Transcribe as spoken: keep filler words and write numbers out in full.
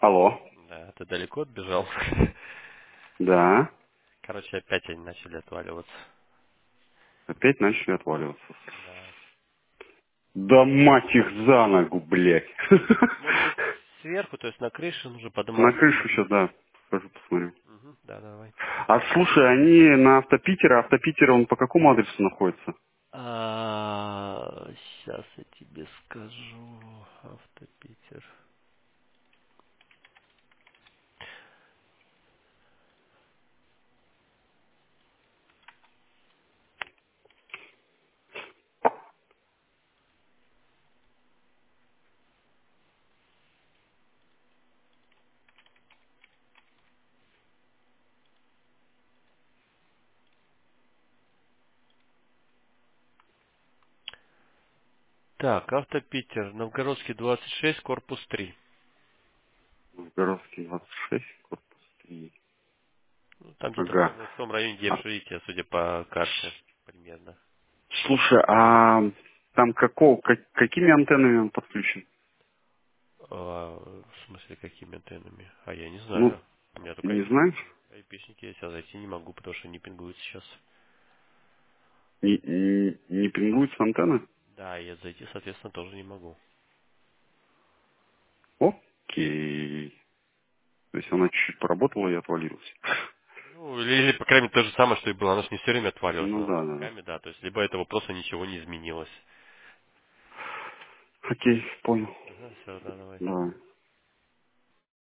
Алло. Да, ты далеко отбежал? Да. Короче, опять они начали отваливаться. Опять начали отваливаться. Да. Да мать их за ногу, блядь. Может быть, сверху, то есть на крыше нужно На подниматься. крышу сейчас, да. Скажу, посмотрю. Угу, да, давай. А слушай, они на Автопитера. Автопитер, он по какому адресу находится? А, сейчас я тебе скажу. Автопитер. Так, Автопитер, Новгородский двадцать шесть, корпус три. Городский двадцать шесть, корпус три. Ну, там где-то в Ага. том, в том районе, где А, общежитие, судя по карте, примерно. слушай, а там какого, как- какими антеннами он подключен? А, в смысле, какими антеннами? А я не Ну, знаю. У меня только не знаешь? айпишники. Айпишники я сейчас зайти не могу, потому что они пингуют сейчас. Не, не, не пингуются антенны? Да, и я зайти, соответственно, тоже не могу. Окей. То есть она чуть-чуть поработала и отвалилась. Ну, или, или, по крайней мере, то же самое, что и было. Оно же не все время отваливалось, Ну оно да, да, да. кусками, да. То есть, либо этого просто ничего не изменилось. Окей, понял. Ага, все, да, давай. Давай.